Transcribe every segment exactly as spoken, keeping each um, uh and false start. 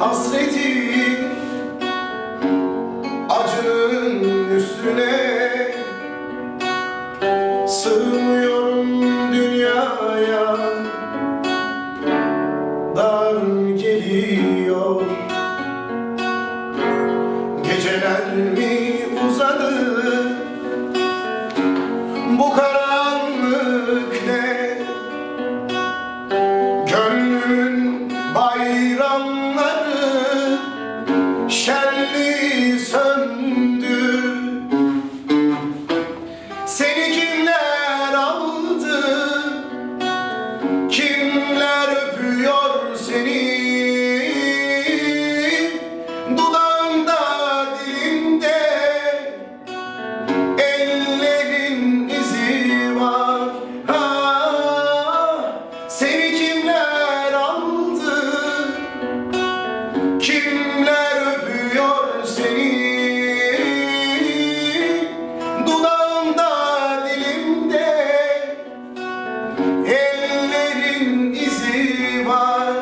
hasreti acının üstüne sığmıyorum dünyaya, dar geliyor. Geceler mi uzadı, bu karanlık ne? Gönlümün bayramları şenli söndü. Seni kimler aldı, kimler öpüyor seni? Dudağında, dilinde ellerin izi var. Ha, seni kimler aldı, kimler öpüyor seni? Dudağında, dilimde ellerin izi var.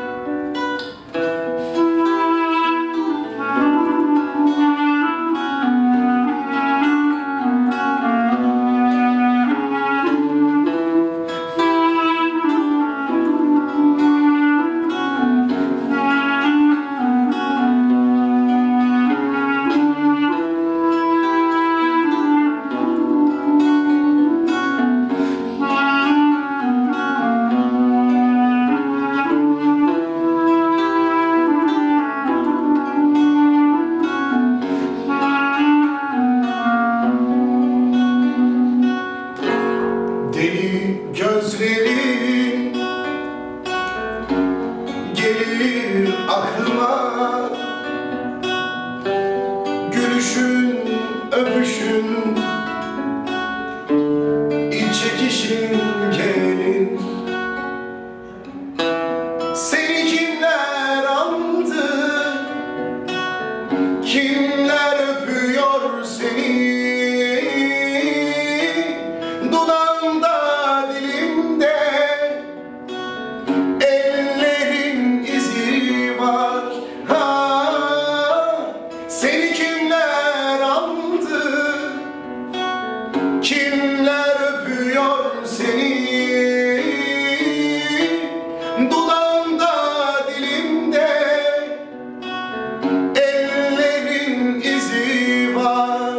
Deli gözlerin gelir aklıma, gülüşün, öpüşün, iç çekişin gelin. Seni kimler aldı, kimler öpüyor seni? Dudağında, dilimde ellerin izi var. Ha, seni kimler aldı, kimler öpüyor seni? Dudağında, dilimde ellerin izi var.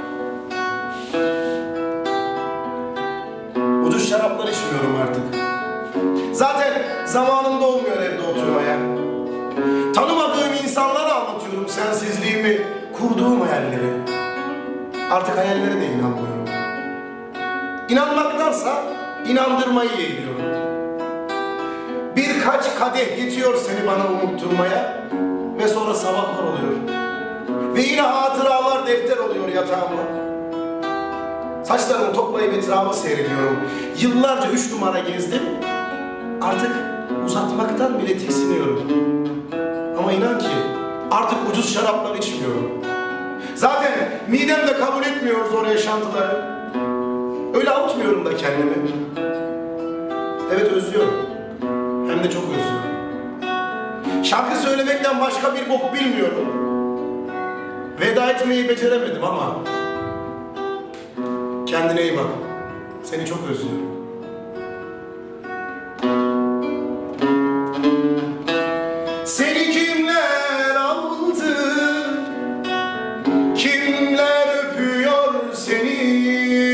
Ucuz şaraplar içmiyorum artık. Zaten zamanımda olmuyor evde oturmaya. Tanımadığım insanlara anlatıyorum sensizliğimi, kurduğum hayalleri. Artık hayallere de inanmıyorum. İnanmaktansa inandırmayı yeğliyorum. Birkaç kadeh yetiyor seni bana unutturmaya ve sonra sabahlar oluyor. Ve yine hatıralar defter oluyor yatağımda. Saçlarımı toplayıp etrafı seyrediyorum. Yıllarca üç numara gezdim. Artık uzatmaktan bile tiksiniyorum. Ama inan ki artık ucuz şaraplar içmiyorum. Zaten midem de kabul etmiyor zor yaşantıları. Öyle avutmuyorum da kendimi. Evet, özlüyorum. Hem de çok özlüyorum. Şarkı söylemekten başka bir bok bilmiyorum. Veda etmeyi beceremedim ama kendine iyi bak. Seni çok özlüyorum. Seni kimler aldı, kimler öpüyor seni?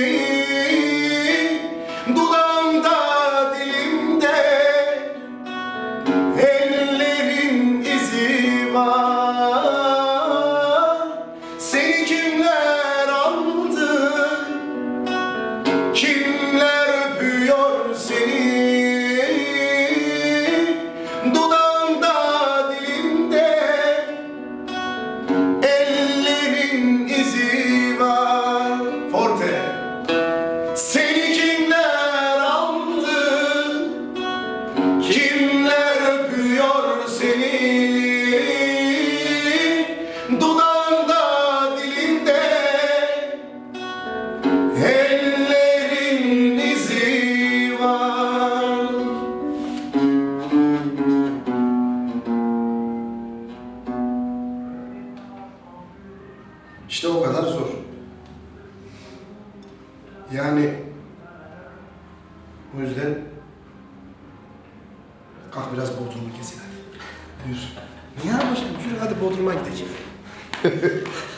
Dudağında, dilimde ellerin izi var. Seni kimler aldı, kimler öpüyor İşte o kadar zor. Yani o yüzden kalk biraz Bodrum'u kesin hadi. Buyur. Niye başkanım? Yürü hadi Bodrum'a gidelim.